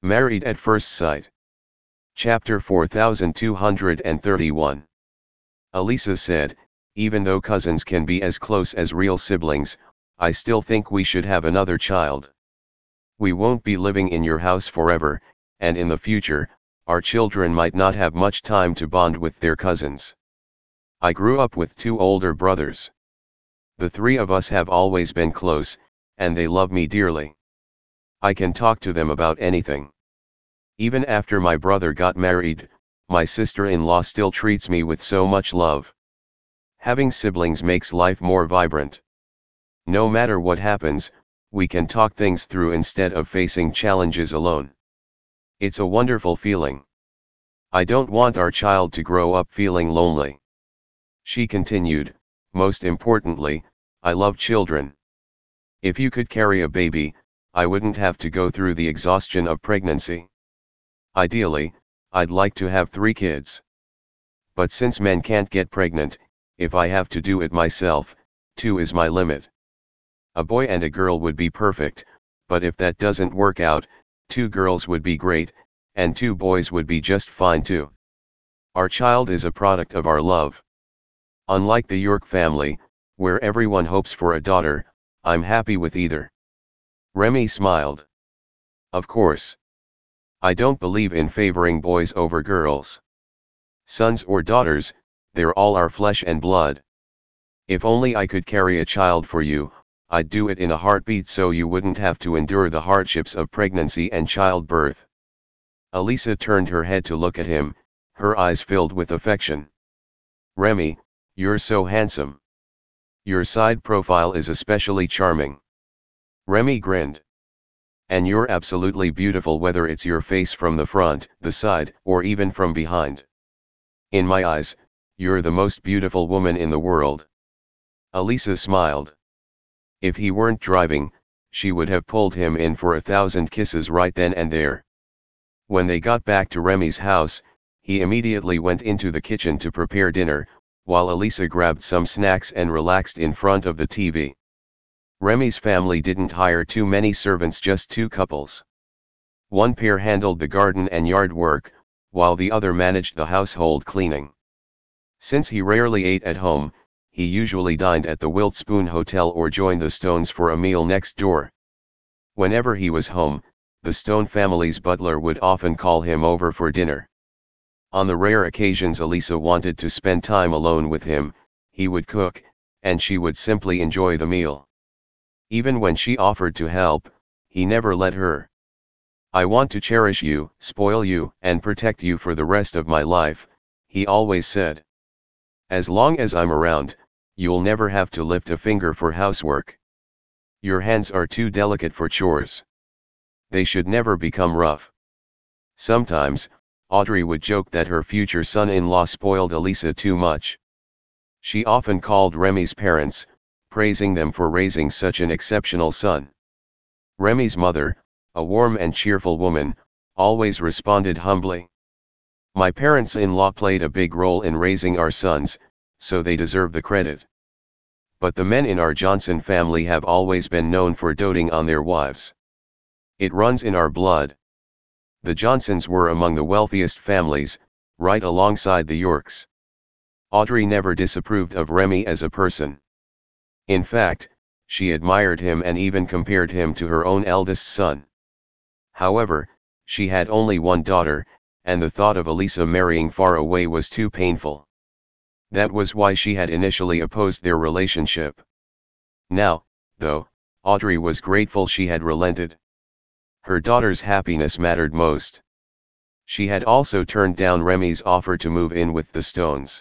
Married at First Sight. Chapter 4231. Elisa said, even though cousins can be as close as real siblings, I still think we should have another child. We won't be living in your house forever, and in the future, our children might not have much time to bond with their cousins. I grew up with two older brothers. The three of us have always been close, and they love me dearly. I can talk to them about anything. Even after my brother got married, my sister-in-law still treats me with so much love. Having siblings makes life more vibrant. No matter what happens, we can talk things through instead of facing challenges alone. It's a wonderful feeling. I don't want our child to grow up feeling lonely. She continued, most importantly, I love children. If you could carry a baby, I wouldn't have to go through the exhaustion of pregnancy. Ideally, I'd like to have 3 kids. But since men can't get pregnant, if I have to do it myself, 2 is my limit. A boy and a girl would be perfect, but if that doesn't work out, 2 girls would be great, and 2 boys would be just fine too. Our child is a product of our love. Unlike the York family, where everyone hopes for a daughter, I'm happy with either. Remy smiled. Of course. I don't believe in favoring boys over girls. Sons or daughters, they're all our flesh and blood. If only I could carry a child for you, I'd do it in a heartbeat so you wouldn't have to endure the hardships of pregnancy and childbirth. Elisa turned her head to look at him, her eyes filled with affection. Remy, you're so handsome. Your side profile is especially charming. Remy grinned. And you're absolutely beautiful whether it's your face from the front, the side, or even from behind. In my eyes, you're the most beautiful woman in the world. Elisa smiled. If he weren't driving, she would have pulled him in for 1,000 kisses right then and there. When they got back to Remy's house, he immediately went into the kitchen to prepare dinner, while Elisa grabbed some snacks and relaxed in front of the TV. Remy's family didn't hire too many servants, just 2 couples. One pair handled the garden and yard work, while the other managed the household cleaning. Since he rarely ate at home, he usually dined at the Wilt Spoon Hotel or joined the Stones for a meal next door. Whenever he was home, the Stone family's butler would often call him over for dinner. On the rare occasions Elisa wanted to spend time alone with him, he would cook, and she would simply enjoy the meal. Even when she offered to help, he never let her. I want to cherish you, spoil you, and protect you for the rest of my life, he always said. As long as I'm around, you'll never have to lift a finger for housework. Your hands are too delicate for chores. They should never become rough. Sometimes, Audrey would joke that her future son-in-law spoiled Elisa too much. She often called Remy's parents, praising them for raising such an exceptional son. Remy's mother, a warm and cheerful woman, always responded humbly. My parents-in-law played a big role in raising our sons, so they deserve the credit. But the men in our Johnson family have always been known for doting on their wives. It runs in our blood. The Johnsons were among the wealthiest families, right alongside the Yorks. Audrey never disapproved of Remy as a person. In fact, she admired him and even compared him to her own eldest son. However, she had only one daughter, and the thought of Elisa marrying far away was too painful. That was why she had initially opposed their relationship. Now, though, Audrey was grateful she had relented. Her daughter's happiness mattered most. She had also turned down Remy's offer to move in with the Stones.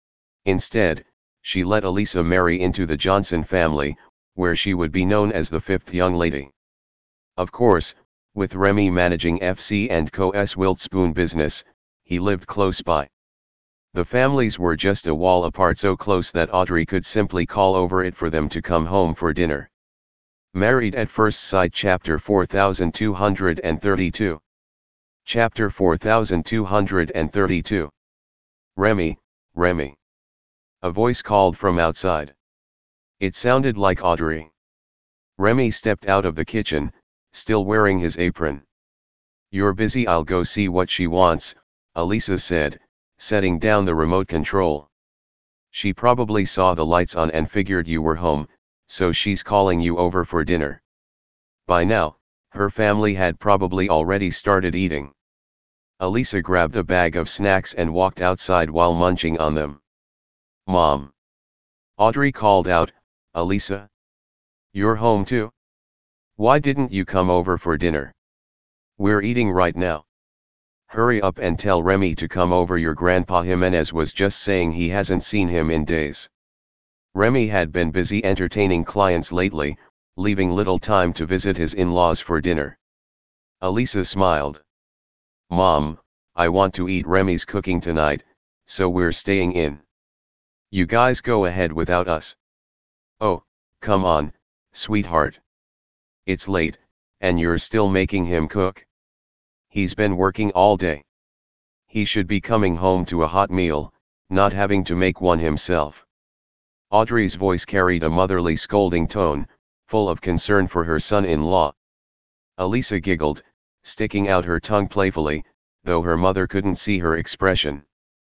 Instead, she let Elisa marry into the Johnson family, where she would be known as the 5th young lady. Of course, with Remy managing FC & Co.'s Wilt Spoon business, he lived close by. The families were just a wall apart, so close that Audrey could simply call over it for them to come home for dinner. Married at First Sight Chapter 4232. Chapter 4232. Remy, Remy. A voice called from outside. It sounded like Audrey. Remy stepped out of the kitchen, still wearing his apron. You're busy, I'll go see what she wants, Elisa said, setting down the remote control. She probably saw the lights on and figured you were home, so she's calling you over for dinner. By now, her family had probably already started eating. Elisa grabbed a bag of snacks and walked outside while munching on them. Mom! Audrey called out, Elisa? You're home too? Why didn't you come over for dinner? We're eating right now. Hurry up and tell Remy to come over, your grandpa Jimenez was just saying he hasn't seen him in days. Remy had been busy entertaining clients lately, leaving little time to visit his in-laws for dinner. Elisa smiled. Mom, I want to eat Remy's cooking tonight, so we're staying in. You guys go ahead without us. Oh, come on, sweetheart. It's late, and you're still making him cook? He's been working all day. He should be coming home to a hot meal, not having to make one himself. Audrey's voice carried a motherly scolding tone, full of concern for her son-in-law. Elisa giggled, sticking out her tongue playfully, though her mother couldn't see her expression.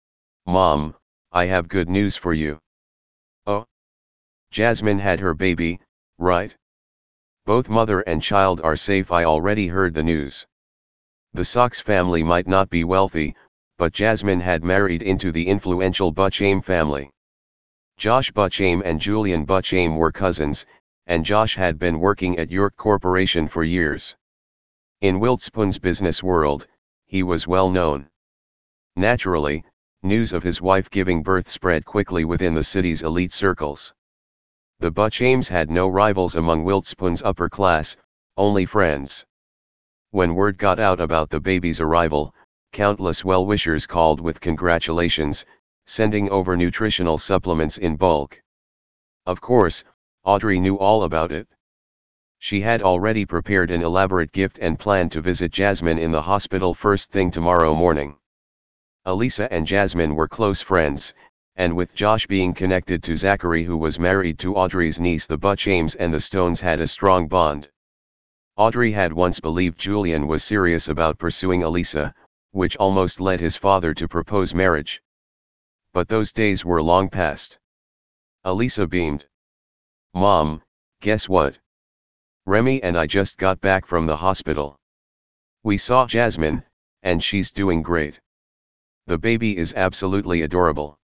Mom, I have good news for you. Oh? Jasmine had her baby, right? Both mother and child are safe. I already heard the news. The Sox family might not be wealthy, but Jasmine had married into the influential Buchaim family. Josh Buchaim and Julian Buchaim were cousins, and Josh had been working at York Corporation for years. In Wiltspun's business world, he was well known. Naturally, news of his wife giving birth spread quickly within the city's elite circles. The Buchaims had no rivals among Wiltspun's upper class, only friends. When word got out about the baby's arrival, countless well-wishers called with congratulations, sending over nutritional supplements in bulk. Of course, Audrey knew all about it. She had already prepared an elaborate gift and planned to visit Jasmine in the hospital first thing tomorrow morning. Elisa and Jasmine were close friends, and with Josh being connected to Zachary, who was married to Audrey's niece, the Buchaims and the Stones had a strong bond. Audrey had once believed Julian was serious about pursuing Elisa, which almost led his father to propose marriage. But those days were long past. Elisa beamed. Mom, guess what? Remy and I just got back from the hospital. We saw Jasmine, and she's doing great. The baby is absolutely adorable.